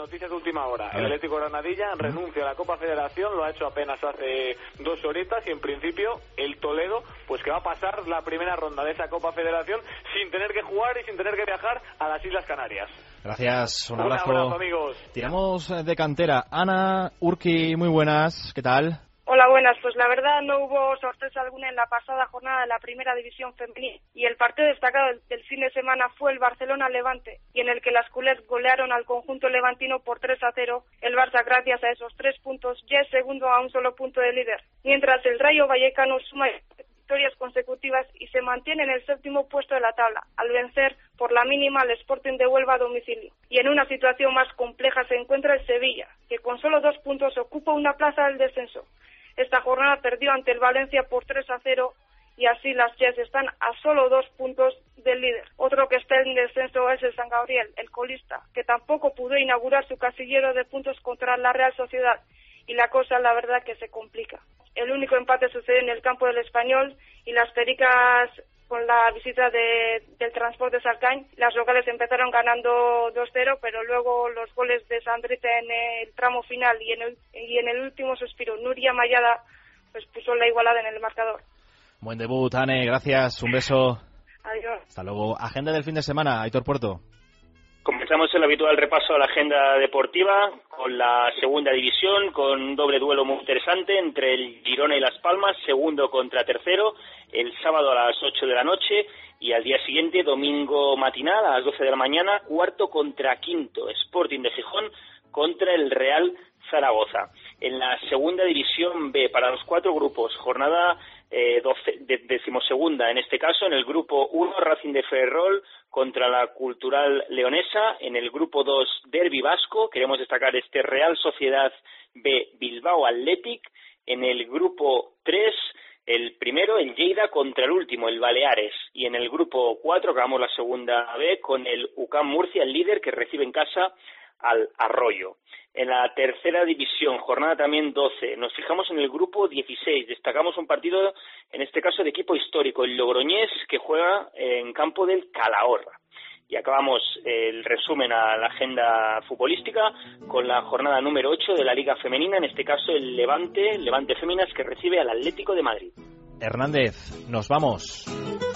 noticias de última hora. El Atlético Granadilla renuncia a la Copa Federación, lo ha hecho apenas hace dos horitas y en principio el Toledo, pues que va a pasar la primera ronda de esa Copa Federación sin tener que jugar y sin tener que viajar a las Islas Canarias. Gracias, un Un abrazo. abrazo, amigos. Tiramos de cantera. Ana, Urki, muy buenas, ¿qué tal? Hola, buenas. Pues la verdad no hubo sorpresa alguna en la pasada jornada de la Primera División Femenina y el partido destacado del, del fin de semana fue el Barcelona-Levante y en el que las culés golearon al conjunto levantino por tres a cero. El Barça, gracias a esos tres puntos, ya es segundo a un solo punto de líder, mientras el Rayo Vallecano suma victorias consecutivas y se mantiene en el séptimo puesto de la tabla, al vencer por la mínima al Sporting de Huelva a domicilio. Y en una situación más compleja se encuentra el Sevilla, que con solo dos puntos ocupa una plaza del descenso. Esta jornada perdió ante el Valencia por tres a cero y así las Jets están a solo dos puntos del líder. Otro que está en descenso es el San Gabriel, el colista, que tampoco pudo inaugurar su casillero de puntos contra la Real Sociedad y la cosa la verdad que se complica. El único empate sucede en el campo del Español y las Pericas con la visita de, del Transporte Salcañ. Las locales empezaron ganando dos cero, pero luego los goles de Sandrita en el tramo final y en el, y en el último suspiro, Nuria Mayada, pues puso la igualada en el marcador. Buen debut, Ane, gracias, un beso. Adiós. Hasta luego. Agenda del fin de semana, Aitor Puerto. Comenzamos el habitual repaso a la agenda deportiva con la segunda división, con un doble duelo muy interesante entre el Girona y Las Palmas, segundo contra tercero, el sábado a las ocho de la noche y al día siguiente, domingo matinal a las doce de la mañana, cuarto contra quinto, Sporting de Gijón contra el Real Zaragoza. En la segunda división B, para los cuatro grupos, jornada eh, doce, de, decimosegunda en este caso, en el grupo uno, Racing de Ferrol contra la Cultural Leonesa, en el grupo dos, Derbi Vasco, queremos destacar este Real Sociedad B, Bilbao Athletic, en el grupo tres, el primero, el Lleida contra el último, el Baleares, y en el grupo cuatro, acabamos la segunda B, con el U C A M Murcia, el líder que recibe en casa al Arroyo. En la tercera división, jornada también doce, nos fijamos en el grupo dieciséis, destacamos un partido, en este caso de equipo histórico, el Logroñés, que juega en campo del Calahorra. Y acabamos el resumen a la agenda futbolística con la jornada número ocho de la Liga Femenina, en este caso el Levante, Levante Féminas, que recibe al Atlético de Madrid. Hernández, nos vamos.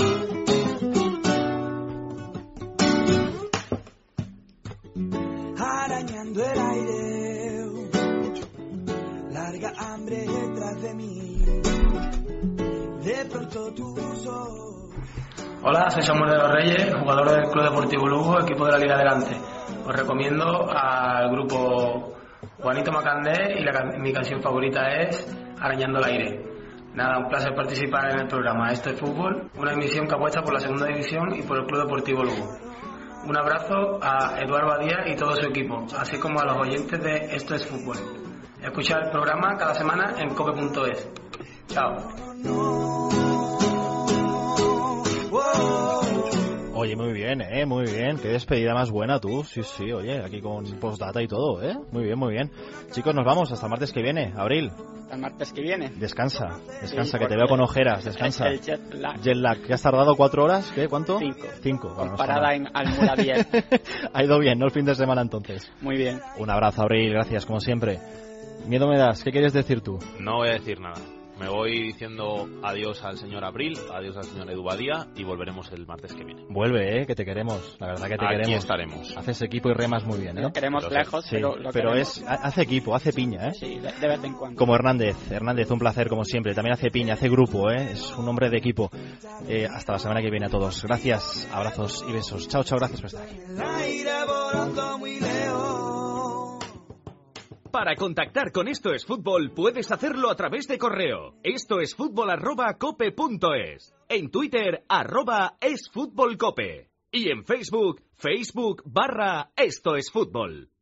Arañando el aire, larga hambre detrás de mí, de pronto tus ojos. Hola, soy Samuel de los Reyes, jugador del Club Deportivo Lugo, equipo de la Liga Adelante. Os recomiendo al grupo Juanito Macandé y la, mi canción favorita es Arañando el aire. Nada, un placer participar en el programa Esto es Fútbol, una emisión que apuesta por la segunda división y por el Club Deportivo Lugo. Un abrazo a Eduardo Badía y todo su equipo, así como a los oyentes de Esto es Fútbol. Escuchad el programa cada semana en cope punto es. Chao. Oye, muy bien, eh, muy bien. Qué despedida más buena tú. Sí, sí, oye, aquí con postdata y todo, eh. Muy bien, muy bien. Chicos, nos vamos hasta el martes que viene, Abril. Hasta el martes que viene. Descansa, descansa, Sí, que te veo con ojeras, descansa. El jet lag. Jet lag, ¿que has tardado cuatro horas? ¿Qué? ¿Cuánto? Cinco. Cinco. Bueno, no está Parada mal. en Almoradía. Ha ido bien, ¿no? El fin de semana entonces. Muy bien. Un abrazo, Abril, gracias, como siempre. Miedo me das, ¿qué quieres decir tú? No voy a decir nada. Me voy diciendo adiós al señor Abril, adiós al señor Edu Badía y volveremos el martes que viene. Vuelve, eh, que te queremos. La verdad que te Aquí queremos. estaremos. Haces equipo y remas muy bien, ¿eh? Lo queremos Lo sé. lejos, Sí, pero lo pero queremos. es hace equipo, hace piña, ¿eh? Sí, de, de vez en cuando. Como Hernández. Hernández, un placer como siempre. También hace piña, hace grupo, ¿eh? Es un hombre de equipo. Eh, hasta la semana que viene a todos. Gracias, abrazos y besos. Chao, chao, gracias por estar aquí. El aire volando muy lejos. Para contactar con Esto es Fútbol puedes hacerlo a través de correo. Esto es fútbol arroba cope punto es. En Twitter, arroba es fútbol cope. Y en Facebook, Facebook barra Esto es Fútbol.